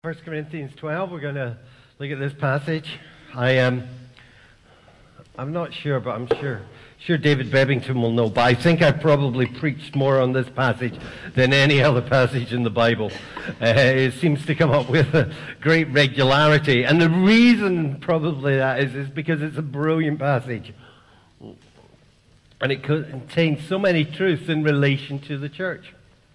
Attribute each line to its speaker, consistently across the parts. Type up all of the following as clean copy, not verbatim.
Speaker 1: 1 Corinthians 12, we're going to look at this passage. I'm not sure, but I'm sure David Bebbington will know. But I think I've probably preached more on this passage than any other passage in the Bible. It seems to come up with a great regularity. And the reason probably that is because it's a brilliant passage. And it contains so many truths in relation to the church.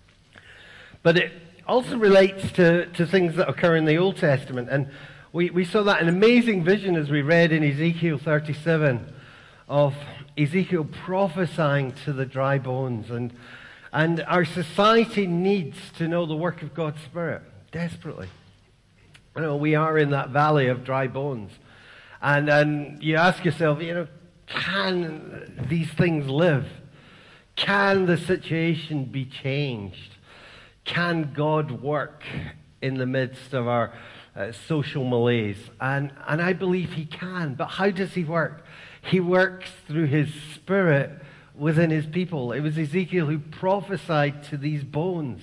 Speaker 1: But it also relates to things that occur in the Old Testament. And we saw that an amazing vision as we read in Ezekiel 37 of Ezekiel prophesying to the dry bones. And our society needs to know the work of God's Spirit desperately. You know, we are in that valley of dry bones. And you ask yourself, can these things live? Can the situation be changed? Can God work in the midst of our social malaise? And I believe he can. But how does he work? He works through his Spirit within his people. It was Ezekiel who prophesied to these bones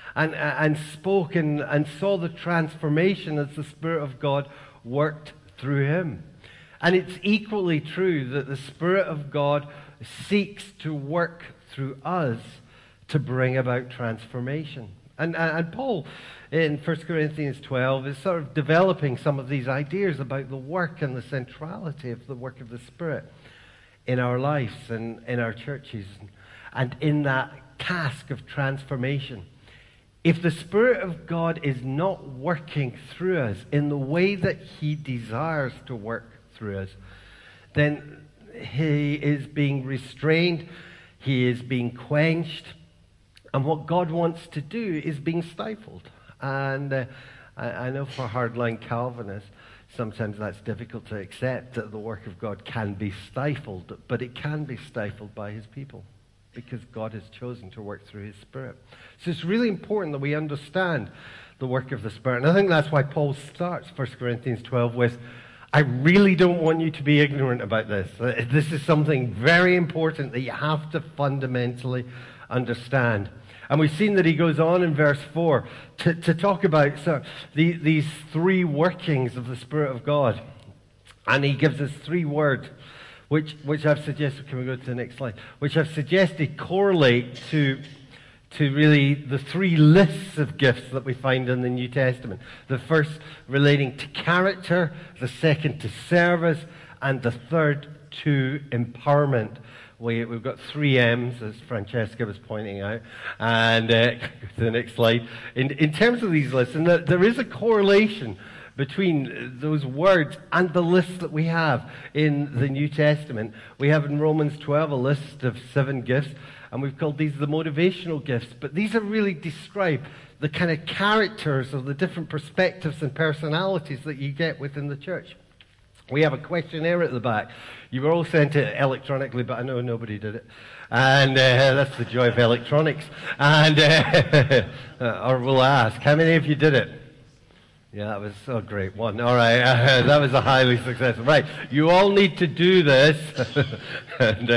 Speaker 1: and spoke and saw the transformation as the Spirit of God worked through him. And it's equally true that the Spirit of God seeks to work through us to bring about transformation. And Paul, in 1 Corinthians 12, is sort of developing some of these ideas about the work and the centrality of the work of the Spirit in our lives and in our churches and in that task of transformation. If the Spirit of God is not working through us in the way that he desires to work through us, then he is being restrained, he is being quenched, and what God wants to do is being stifled. And I know for hardline Calvinists, sometimes that's difficult to accept that the work of God can be stifled, but it can be stifled by his people because God has chosen to work through his Spirit. So it's really important that we understand the work of the Spirit. And I think that's why Paul starts 1 Corinthians 12 with, I really don't want you to be ignorant about this. This is something very important that you have to fundamentally understand. And we've seen that he goes on in verse 4 to talk about these three workings of the Spirit of God. And he gives us three words, which I've suggested, can we go to the next slide, which I've suggested correlate to really the three lists of gifts that we find in the New Testament. The first relating to character, the second to service, and the third to empowerment. We've got three M's, as Francesca was pointing out. And go to the next slide. In terms of these lists, and there is a correlation between those words and the list that we have in the New Testament. We have in Romans 12 a list of 7 gifts, and we've called these the motivational gifts. But these are really describe the kind of characters of the different perspectives and personalities that you get within the church. We have a questionnaire at the back. You were all sent it electronically, but I know nobody did it. And that's the joy of electronics. And or we'll ask, how many of you did it? Yeah, that was a great one. All right, that was a highly successful. Right, you all need to do this. And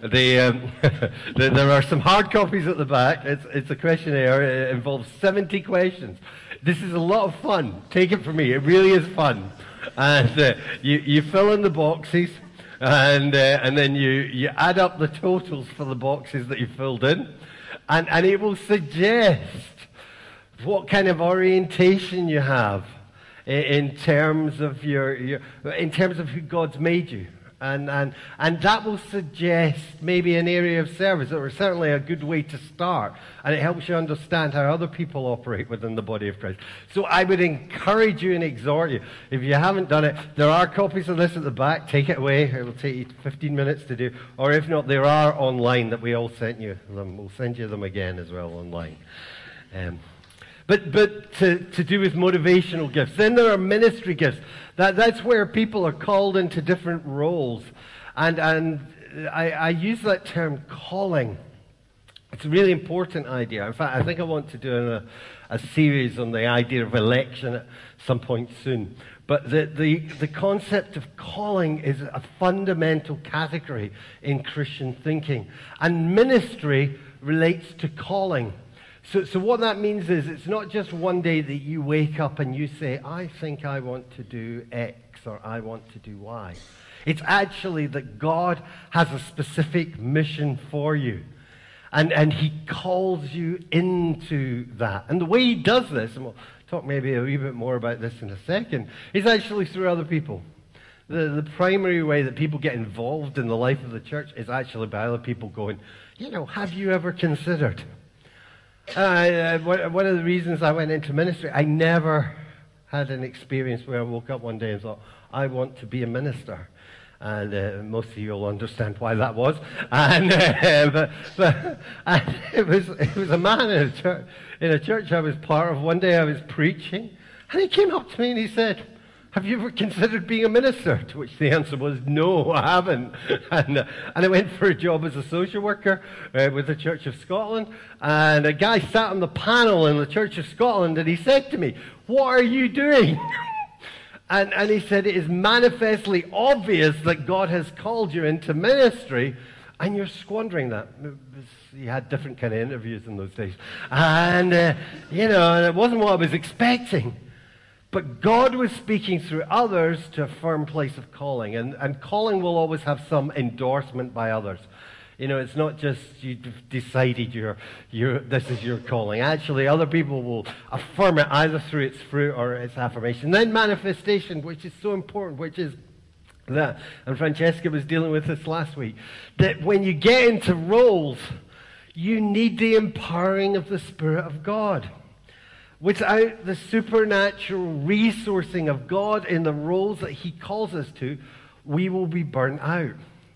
Speaker 1: there are some hard copies at the back. It's a questionnaire. It involves 70 questions. This is a lot of fun. Take it from me. It really is fun. And you fill in the boxes, and then you add up the totals for the boxes that you filled in, and it will suggest what kind of orientation you have in terms of in terms of who God's made you, and that will suggest maybe an area of service, or certainly a good way to start, and it helps you understand how other people operate within the body of Christ. So I would encourage you and exhort you, if you haven't done it, there are copies of this at the back. Take it away. It will take you 15 minutes to do, or if not, there are online that we all sent you them. We'll send you them again as well online. But to do with motivational gifts. Then there are ministry gifts. That's where people are called into different roles. And I use that term calling. It's a really important idea. In fact, I think I want to do a series on the idea of election at some point soon. But the concept of calling is a fundamental category in Christian thinking. And ministry relates to calling. So what that means is it's not just one day that you wake up and you say, I think I want to do X or I want to do Y. It's actually that God has a specific mission for you. And he calls you into that. And the way he does this, and we'll talk maybe a wee bit more about this in a second, is actually through other people. The primary way that people get involved in the life of the church is actually by other people going, have you ever considered? One of the reasons I went into ministry, I never had an experience where I woke up one day and thought, I want to be a minister. And most of you will understand why that was. And, and it was a man in a church I was part of. One day I was preaching, and he came up to me and he said, have you ever considered being a minister? To which the answer was, no, I haven't. And I went for a job as a social worker with the Church of Scotland. And a guy sat on the panel in the Church of Scotland, and he said to me, what are you doing? And he said, it is manifestly obvious that God has called you into ministry, and you're squandering that. You had different kind of interviews in those days. And, and it wasn't what I was expecting. But God was speaking through others to a firm place of calling. And calling will always have some endorsement by others. It's not just you've decided this is your calling. Actually, other people will affirm it either through its fruit or its affirmation. Then manifestation, which is so important, which is that, and Francesca was dealing with this last week, that when you get into roles, you need the empowering of the Spirit of God. Without the supernatural resourcing of God in the roles that he calls us to, we will be burnt out.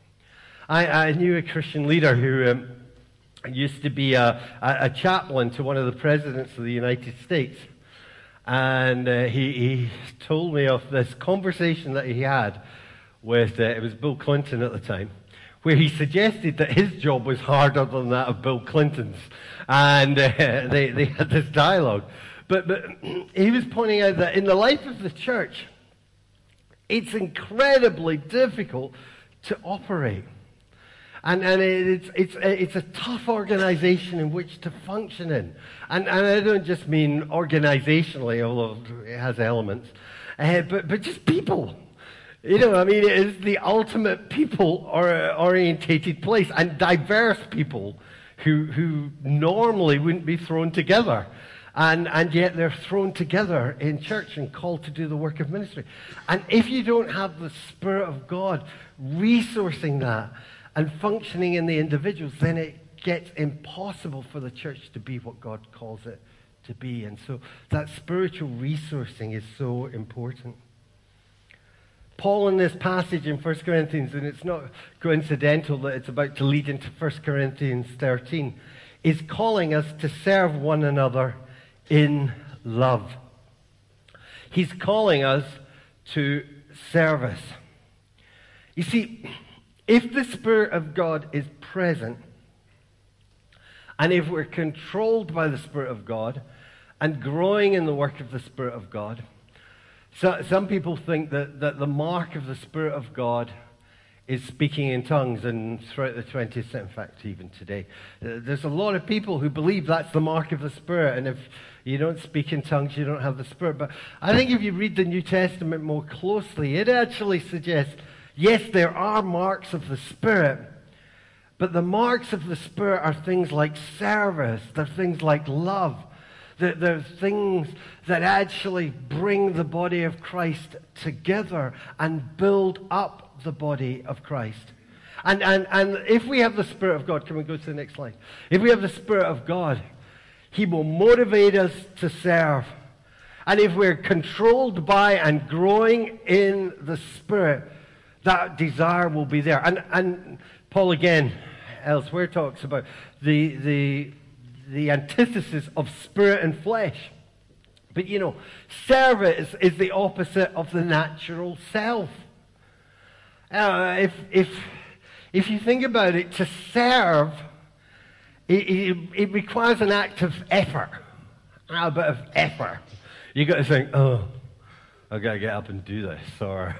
Speaker 1: I knew a Christian leader who used to be a chaplain to one of the presidents of the United States. And he told me of this conversation that he had with, it was Bill Clinton at the time, where he suggested that his job was harder than that of Bill Clinton's. And they had this dialogue. But he was pointing out that in the life of the church, it's incredibly difficult to operate. And it's a tough organization in which to function in. And I don't just mean organizationally, although it has elements, but just people. It is the ultimate people-orientated place, and diverse people who normally wouldn't be thrown together. And yet they're thrown together in church and called to do the work of ministry. And if you don't have the Spirit of God resourcing that and functioning in the individuals, then it gets impossible for the church to be what God calls it to be. And so that spiritual resourcing is so important. Paul in this passage in 1 Corinthians, and it's not coincidental that it's about to lead into 1 Corinthians 13, is calling us to serve one another in love. He's calling us to service. You see, if the Spirit of God is present, and if we're controlled by the Spirit of God and growing in the work of the Spirit of God, so some people think that the mark of the Spirit of God is speaking in tongues, and throughout the 20th century, in fact, even today, there's a lot of people who believe that's the mark of the Spirit, and if you don't speak in tongues, you don't have the Spirit. But I think if you read the New Testament more closely, it actually suggests, yes, there are marks of the Spirit, but the marks of the Spirit are things like service, they're things like love, they're things that actually bring the body of Christ together and build up the body of Christ. And if we have the Spirit of God, can we go to the next slide? If we have the Spirit of God, he will motivate us to serve. And if we're controlled by and growing in the Spirit, that desire will be there. And Paul again elsewhere talks about the antithesis of spirit and flesh. But service is the opposite of the natural self. If you think about it, to serve, it requires an act of effort, a bit of effort. You've got to think, oh, I've got to get up and do this, or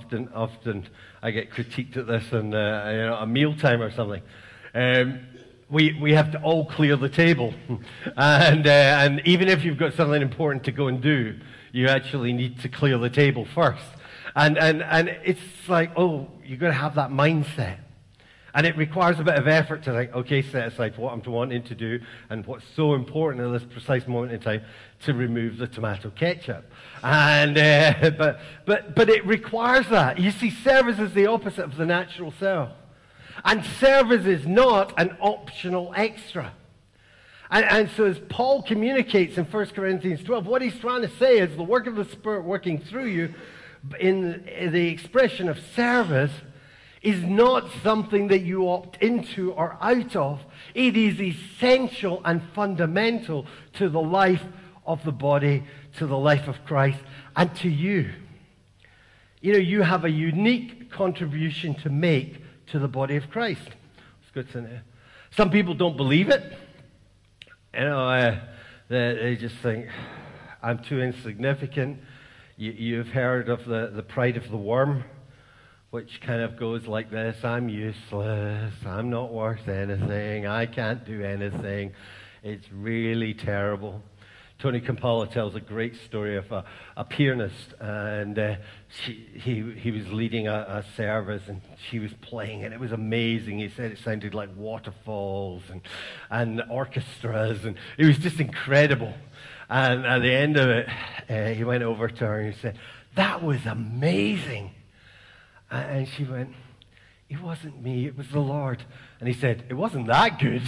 Speaker 1: often I get critiqued at this in a mealtime or something. we have to all clear the table. And even if you've got something important to go and do, you actually need to clear the table first. And it's like, oh, you've got to have that mindset. And it requires a bit of effort to think, okay, set aside what I'm wanting to do and what's so important at this precise moment in time to remove the tomato ketchup. And but it requires that. You see, service is the opposite of the natural self. And service is not an optional extra. And so as Paul communicates in 1 Corinthians 12, what he's trying to say is the work of the Spirit working through you in the expression of service is not something that you opt into or out of. It is essential and fundamental to the life of the body, to the life of Christ, and to you. You know, you have a unique contribution to make to the body of Christ. It's good to know. Some people don't believe it. You know, they just think, I'm too insignificant. You've heard of the pride of the worm, which kind of goes like this: I'm useless, I'm not worth anything, I can't do anything, it's really terrible. Tony Campolo tells a great story of a pianist, and he was leading a service, and she was playing, and it was amazing. He said it sounded like waterfalls and orchestras, and it was just incredible. And at the end of it, he went over to her and he said, "That was amazing." And she went, "It wasn't me, it was the Lord." And he said, "It wasn't that good."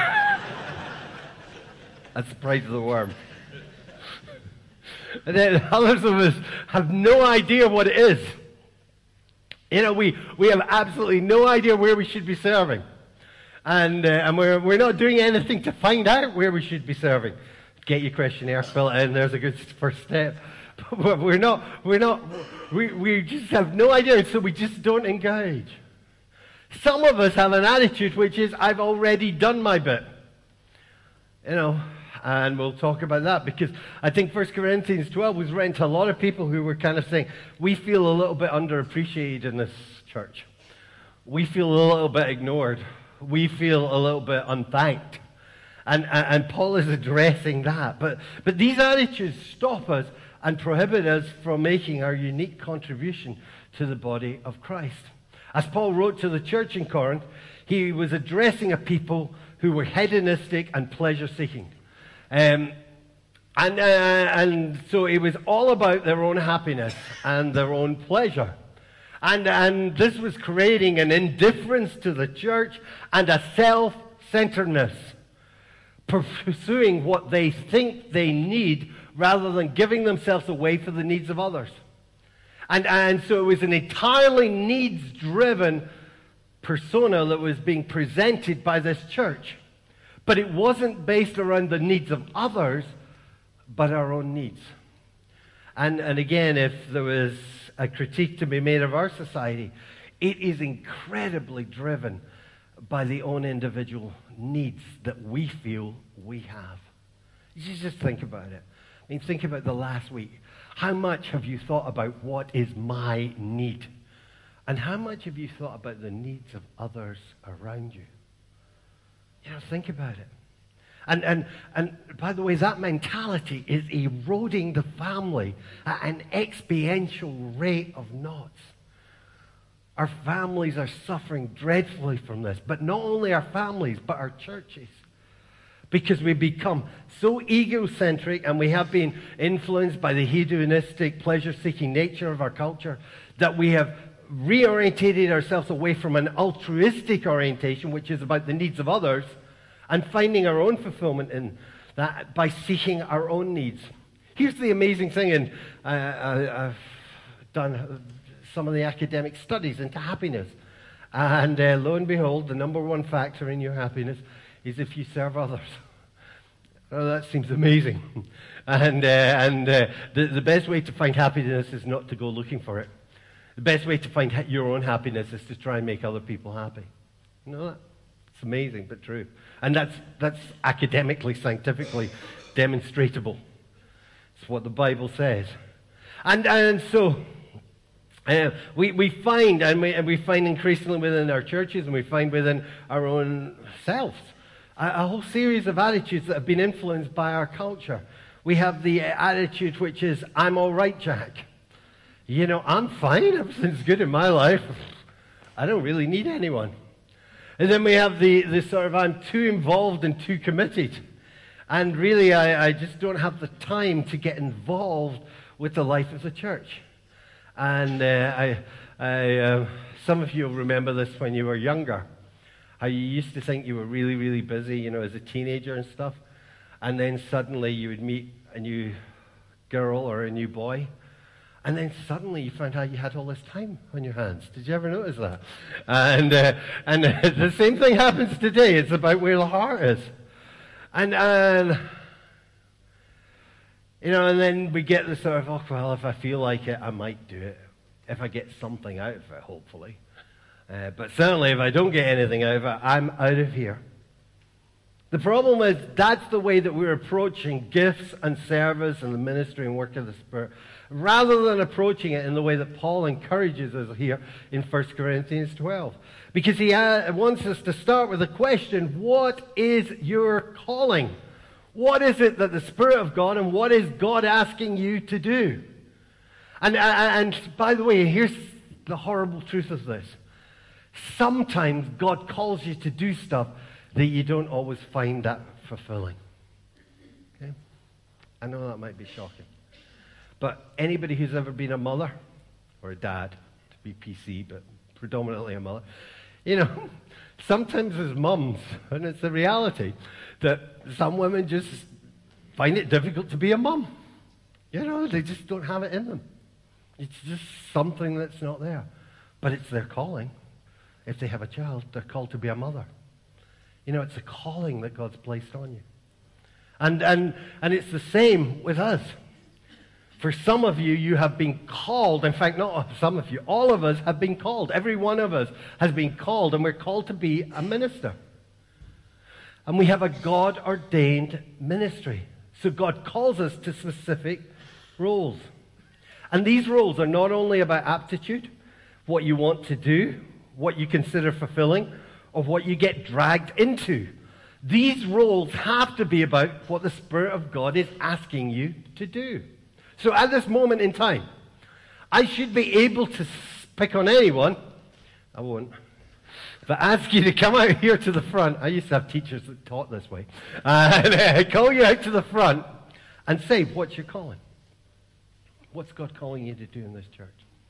Speaker 1: That's the pride of the worm. And then others of us have no idea what it is. You know, we have absolutely no idea where we should be serving. And we're not doing anything to find out where we should be serving. Get your questionnaire, fill it in, there's a good first step. But we just have no idea, and so we just don't engage. Some of us have an attitude which is, I've already done my bit. You know, and we'll talk about that, because I think 1 Corinthians 12 was written to a lot of people who were kind of saying, we feel a little bit underappreciated in this church. We feel a little bit ignored. We feel a little bit unthanked. And Paul is addressing that. But these attitudes stop us and prohibit us from making our unique contribution to the body of Christ. As Paul wrote to the church in Corinth, he was addressing a people who were hedonistic and pleasure-seeking. And so it was all about their own happiness and their own pleasure. And this was creating an indifference to the church and a self-centeredness, pursuing what they think they need rather than giving themselves away for the needs of others. And so it was an entirely needs-driven persona that was being presented by this church. But it wasn't based around the needs of others, but our own needs. And again, if there was a critique to be made of our society, it is incredibly driven by the own individual needs that we feel we have. You just think about it. I mean, think about the last week. How much have you thought about what is my need? And how much have you thought about the needs of others around you? You know, think about it. And by the way, that mentality is eroding the family at an exponential rate of knots. Our families are suffering dreadfully from this. But not only our families, but our churches. Because we become so egocentric, and we have been influenced by the hedonistic, pleasure-seeking nature of our culture, that we have reorientated ourselves away from an altruistic orientation, which is about the needs of others, and finding our own fulfillment in that by seeking our own needs. Here's the amazing thing, and I've done some of the academic studies into happiness. And lo and behold, the number one factor in your happiness is if you serve others. Oh, that seems amazing. And the best way to find happiness is not to go looking for it. The best way to find your own happiness is to try and make other people happy. You know that? It's amazing, but true. And that's academically, scientifically demonstrable. It's what the Bible says. And so we find increasingly within our churches, and we find within our own selves, a whole series of attitudes that have been influenced by our culture. We have the attitude which is, I'm all right, Jack. You know, I'm fine. Everything's good in my life. I don't really need anyone. And then we have the sort of, I'm too involved and too committed. And really, I just don't have the time to get involved with the life of the church. And some of you will remember this when you were younger. How you used to think you were really, really busy, you know, as a teenager and stuff. And then suddenly you would meet a new girl or a new boy. And then suddenly you found out you had all this time on your hands. Did you ever notice that? And the same thing happens today. It's about where the heart is. And you know, and then we get the sort of, oh, well, if I feel like it, I might do it. If I get something out of it, hopefully. But certainly if I don't get anything out of it, I'm out of here. The problem is that's the way that we're approaching gifts and service and the ministry and work of the Spirit, rather than approaching it in the way that Paul encourages us here in 1 Corinthians 12. Because he wants us to start with the question, what is your calling? What is it that the Spirit of God, and what is God asking you to do? And by the way, here's the horrible truth of this. Sometimes God calls you to do stuff that you don't always find that fulfilling. Okay? I know that might be shocking. But anybody who's ever been a mother, or a dad, to be PC, but predominantly a mother, you know, sometimes as mums, and it's the reality, that some women just find it difficult to be a mum. You know, they just don't have it in them. It's just something that's not there. But it's their calling. If they have a child, they're called to be a mother. You know, it's a calling that God's placed on you. And it's the same with us. For some of you, you have been called. In fact, not some of you. All of us have been called. Every one of us has been called, and we're called to be a minister. And we have a God-ordained ministry. So God calls us to specific roles. And these roles are not only about aptitude, what you want to do, what you consider fulfilling, or what you get dragged into. These roles have to be about what the Spirit of God is asking you to do. So at this moment in time, I should be able to pick on anyone. I won't. But ask you to come out here to the front. I used to have teachers that taught this way. And call you out to the front and say, what's your calling? What's God calling you to do in this church?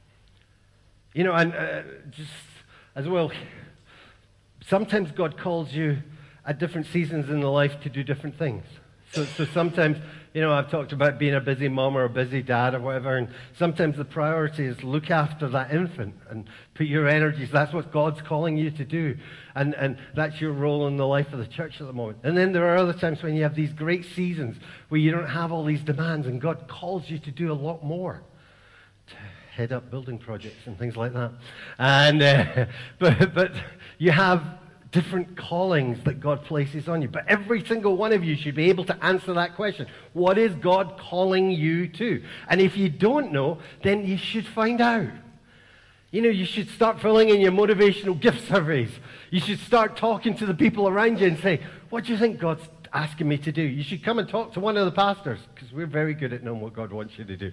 Speaker 1: You know, and just as well, sometimes God calls you at different seasons in the life to do different things. So sometimes, you know, I've talked about being a busy mom or a busy dad or whatever, and sometimes the priority is look after that infant and put your energies. That's what God's calling you to do. And that's your role in the life of the church at the moment. And then there are other times when you have these great seasons where you don't have all these demands and God calls you to do a lot more. To head up building projects and things like that. And but you have different callings that God places on you. But every single one of you should be able to answer that question. What is God calling you to? And if you don't know, then you should find out. You know, you should start filling in your motivational gift surveys. You should start talking to the people around you and say, what do you think God's asking me to do? You should come and talk to one of the pastors, because we're very good at knowing what God wants you to do.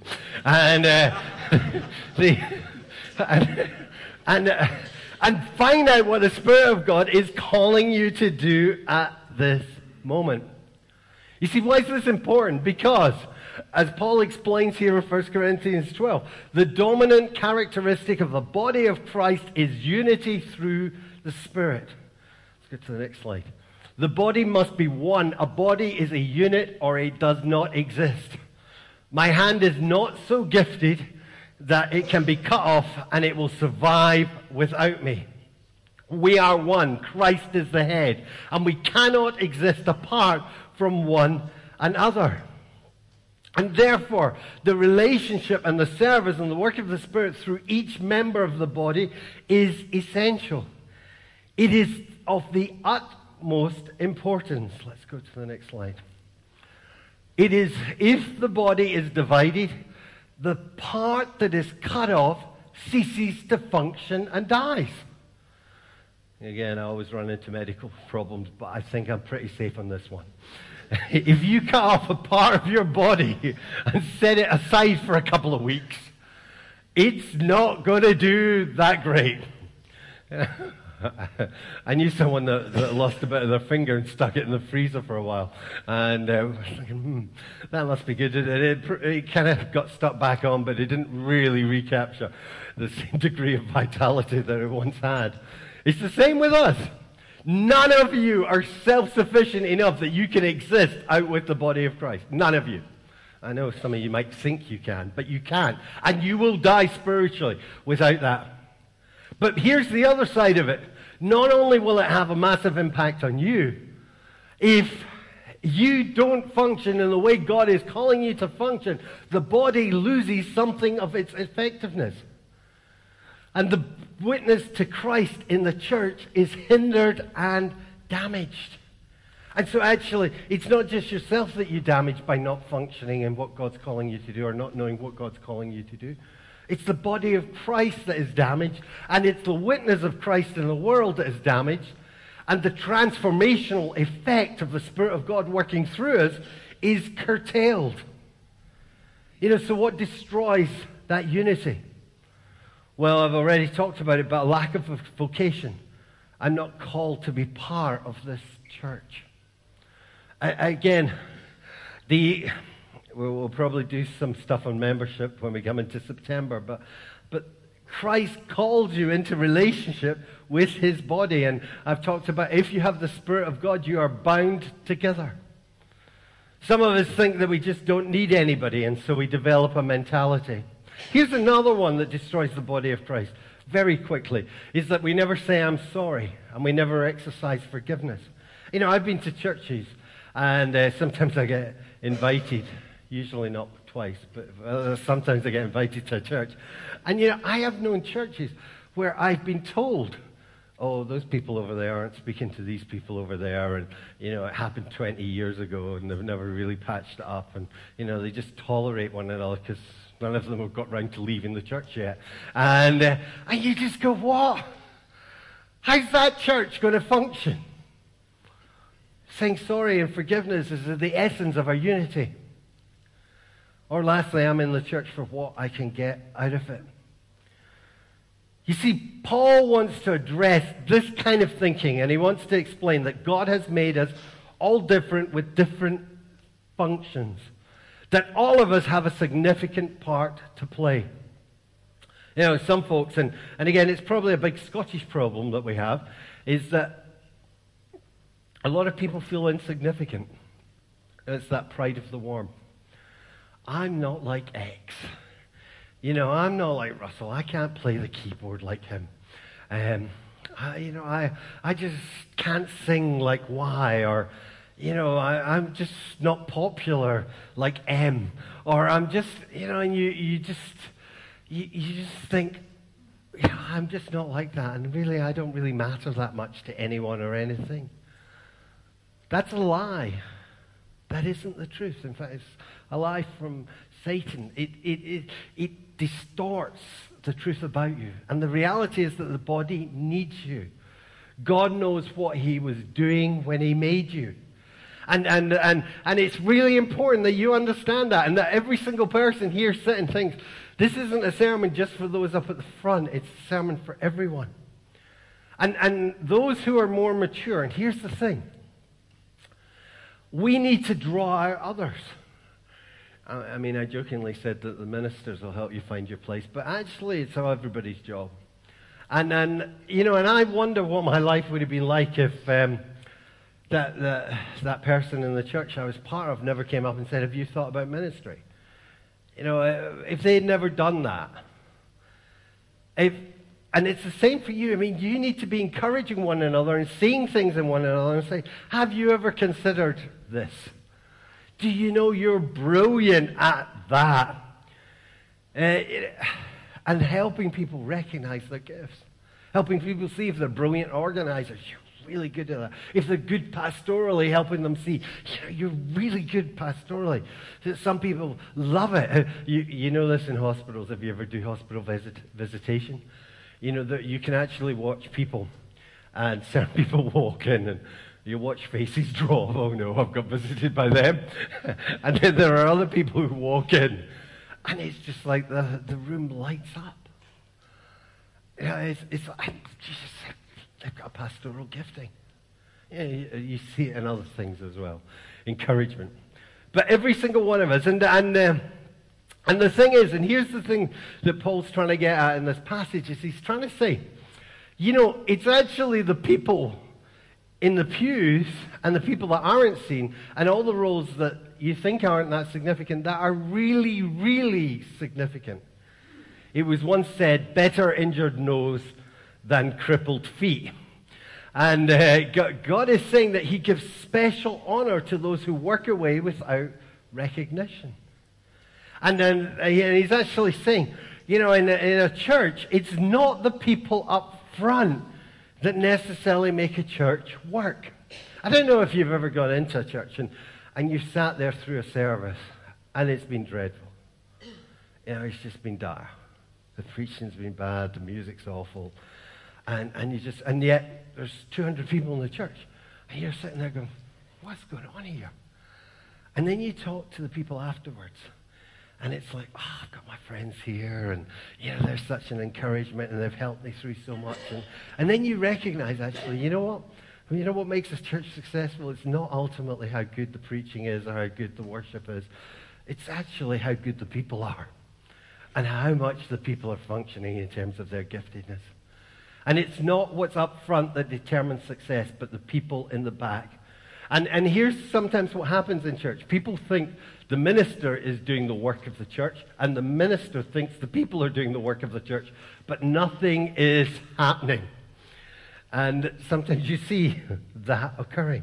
Speaker 1: And find out what the Spirit of God is calling you to do at this moment. You see, why is this important? Because, as Paul explains here in 1 Corinthians 12, the dominant characteristic of the body of Christ is unity through the Spirit. Let's go to the next slide. The body must be one. A body is a unit or it does not exist. My hand is not so gifted that it can be cut off and it will survive without me. We are one. Christ is the head. And we cannot exist apart from one another. And therefore, the relationship and the service and the work of the Spirit through each member of the body is essential. It is of the utmost importance. Let's go to the next slide. It is, if the body is divided, the part that is cut off ceases to function and dies. Again, I always run into medical problems, but I think I'm pretty safe on this one. If you cut off a part of your body and set it aside for a couple of weeks, it's not going to do that great. I knew someone that lost a bit of their finger and stuck it in the freezer for a while. And I was thinking, that must be good. It kind of got stuck back on, but it didn't really recapture the same degree of vitality that it once had. It's the same with us. None of you are self-sufficient enough that you can exist out with the body of Christ. None of you. I know some of you might think you can, but you can't. And you will die spiritually without that. But here's the other side of it. Not only will it have a massive impact on you, if you don't function in the way God is calling you to function, the body loses something of its effectiveness. And the witness to Christ in the church is hindered and damaged. And so actually, it's not just yourself that you damage by not functioning in what God's calling you to do or not knowing what God's calling you to do. It's the body of Christ that is damaged, and it's the witness of Christ in the world that is damaged, and the transformational effect of the Spirit of God working through us is curtailed. So what destroys that unity? Well, I've already talked about it, but a lack of vocation. I'm not called to be part of this church. Again, we'll probably do some stuff on membership when we come into September, but Christ calls you into relationship with his body, and I've talked about if you have the Spirit of God, you are bound together. Some of us think that we just don't need anybody, and so we develop a mentality. Here's another one that destroys the body of Christ very quickly, is that we never say, I'm sorry, and we never exercise forgiveness. I've been to churches, and sometimes I get invited, usually not twice, but sometimes I get invited to a church. And, I have known churches where I've been told, oh, those people over there aren't speaking to these people over there, and, it happened 20 years ago, and they've never really patched it up, and, they just tolerate one another because none of them have got round to leaving the church yet. And you just go, what? How's that church going to function? Saying sorry and forgiveness is the essence of our unity. Or lastly, I'm in the church for what I can get out of it. You see, Paul wants to address this kind of thinking, and he wants to explain that God has made us all different with different functions. That all of us have a significant part to play. Some folks, and again, it's probably a big Scottish problem that we have, is that a lot of people feel insignificant. It's that pride of the worm. I'm not like X. I'm not like Russell. I can't play the keyboard like him. I just can't sing like Y, or I'm just not popular like M, or I'm just, and you just think, I'm just not like that, and really I don't really matter that much to anyone or anything. That's a lie. That isn't the truth. In fact, it's a lie from Satan. It distorts the truth about you. And the reality is that the body needs you. God knows what he was doing when he made you. And it's really important that you understand that, and that every single person here sitting thinks, this isn't a sermon just for those up at the front. It's a sermon for everyone. And those who are more mature, and here's the thing, we need to draw out others. I jokingly said that the ministers will help you find your place, but actually it's everybody's job. And I wonder what my life would have been like if that person in the church I was part of never came up and said, have you thought about ministry? If they had never done that. And it's the same for you. You need to be encouraging one another and seeing things in one another and say, have you ever considered this? Do you know you're brilliant at that? And helping people recognize their gifts. Helping people see if they're brilliant organizers. You're really good at that. If they're good pastorally, helping them see, you're really good pastorally. Some people love it. You know this in hospitals, if you ever do hospital visitation. That you can actually watch people And certain people walk in and you watch faces drop. Oh no, I've got visited by them. And then there are other people who walk in and it's just like the room lights up. You know, it's like, Jesus, they've got a pastoral gifting. Yeah, you see it in other things as well. Encouragement. But every single one of us, and the thing is, and here's the thing that Paul's trying to get at in this passage, is he's trying to say, you know, it's actually the people in the pews and the people that aren't seen and all the roles that you think aren't that significant that are really, really significant. It was once said, better injured nose than crippled feet. And God is saying that he gives special honor to those who work away without recognition. And then he's actually saying, you know, in a church, it's not the people up front that necessarily make a church work. I don't know if you've ever gone into a church and you've sat there through a service and it's been dreadful. You know, it's just been dire. The preaching's been bad, the music's awful, and yet there's 200 people in the church, and you're sitting there going, what's going on here? And then you talk to the people afterwards, and it's like, oh, I've got my friends here, and you know, there's such an encouragement, and they've helped me through so much, and then you recognize, actually, you know what? You know what makes a church successful? It's not ultimately how good the preaching is or how good the worship is. It's actually how good the people are. And how much the people are functioning in terms of their giftedness. And it's not what's up front that determines success, but the people in the back. And here's sometimes what happens in church. People think the minister is doing the work of the church, and the minister thinks the people are doing the work of the church, but nothing is happening. And sometimes you see that occurring.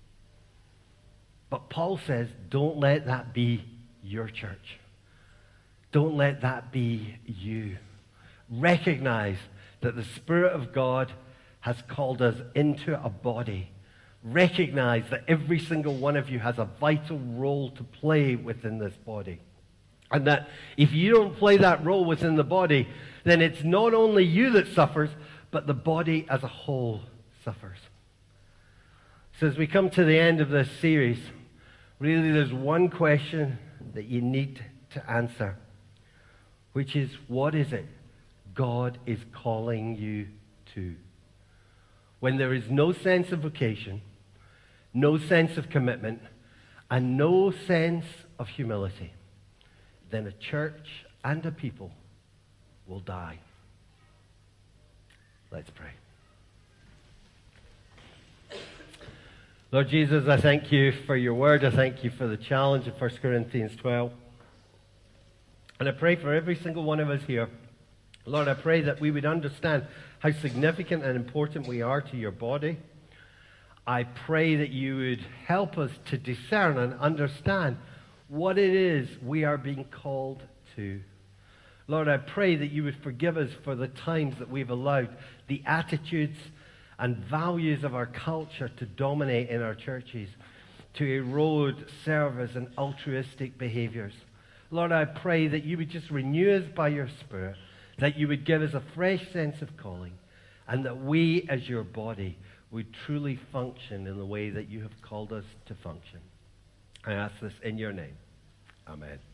Speaker 1: But Paul says, don't let that be your church. Don't let that be you. Recognize that the Spirit of God has called us into a body. Recognize that every single one of you has a vital role to play within this body. And that if you don't play that role within the body, then it's not only you that suffers, but the body as a whole suffers. So as we come to the end of this series, really there's one question that you need to answer. Which is, what is it God is calling you to? When there is no sense of vocation, no sense of commitment, and no sense of humility, then a church and a people will die. Let's pray. Lord Jesus, I thank you for your word. I thank you for the challenge of 1 Corinthians 12. And I pray for every single one of us here. Lord, I pray that we would understand how significant and important we are to your body. I pray that you would help us to discern and understand what it is we are being called to. Lord, I pray that you would forgive us for the times that we've allowed the attitudes and values of our culture to dominate in our churches, to erode service and altruistic behaviors. Lord, I pray that you would just renew us by your Spirit, that you would give us a fresh sense of calling, and that we as your body would truly function in the way that you have called us to function. I ask this in your name. Amen.